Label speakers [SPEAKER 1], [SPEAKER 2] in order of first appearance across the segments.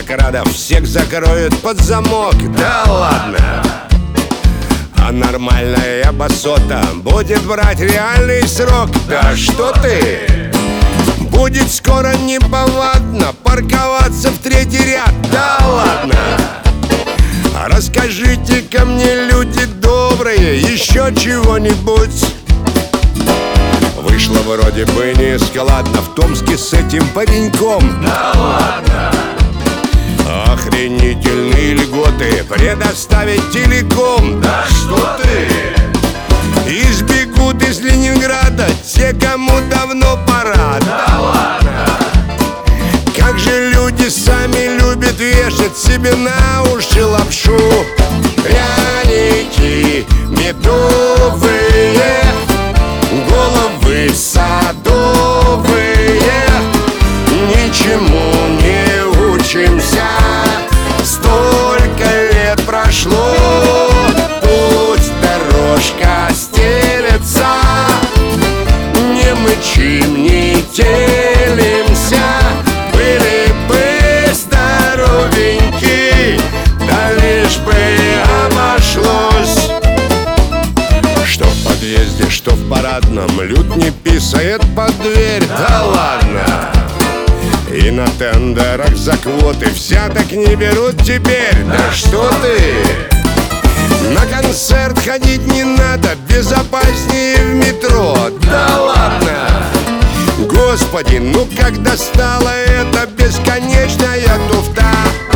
[SPEAKER 1] маскарадов всех закроют под замок. Да ладно! А нормальная басота будет брать реальный срок. Да что ты! Будет скоро неповадно парковаться в третий ряд. Да ладно! Расскажите-ка мне, люди добрые, еще чего-нибудь. Вышло вроде бы нескладно в Томске с этим пареньком.
[SPEAKER 2] Да ладно!
[SPEAKER 1] Охренительные льготы предоставить телеком.
[SPEAKER 2] Да что ты!
[SPEAKER 1] Избегут из Ленинграда те, кому давно пора.
[SPEAKER 2] Да ладно!
[SPEAKER 1] Как же люди сами любят вешать себе на уши лапшу. Пряники медовые, головы садовые. Ничему не учимся, столько лет прошло. Пусть дорожка стелется, не мычим, не телимся. Были бы здоровеньки, да лишь бы обошлось. Что в подъезде, что в парадном, люд не писает под дверь. Да ладно! И на тендерах за квоты взяток не берут теперь. Да что ты! На концерт ходить не надо, безопаснее в метро. Да ладно! Господи, ну как достала эта бесконечная туфта.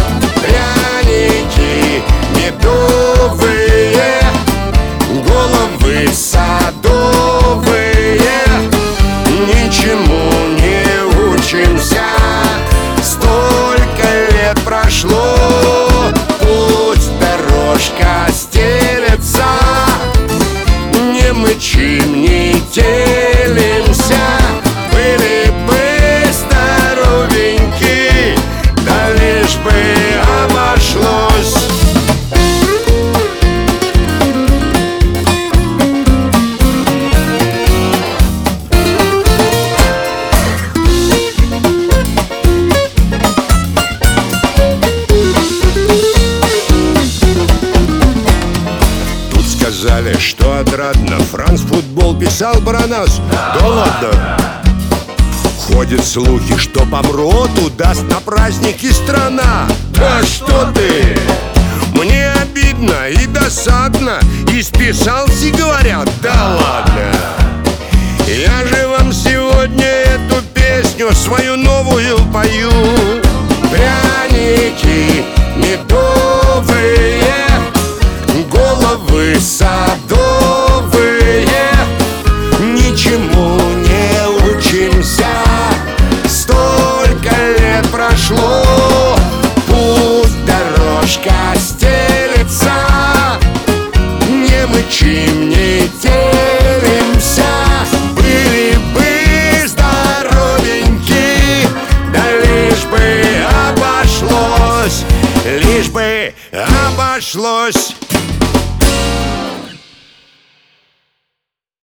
[SPEAKER 1] Пряники медовые, головы садовые. Ничему не учимся, столько лет прошло. Пусть дорожка стелется, не мычим, не телимся. Были бы здоровеньки, да лишь бы обошлось. Тут сказали, что отрадно Франц футбол писал про нас. Да ладно! Ходят слухи, что Помроту даст на праздники страна. Да что ты! Мне обидно и досадно, и списался, говорят. Да ладно! Я же вам сегодня эту песню свою новую пою. Пряники медовые, головы садовые. Ничему не учимся, столько лет прошло. Пусть дорожка стелется, не мычим, не телимся. Были бы здоровеньки, да лишь бы обошлось, лишь бы обошлось.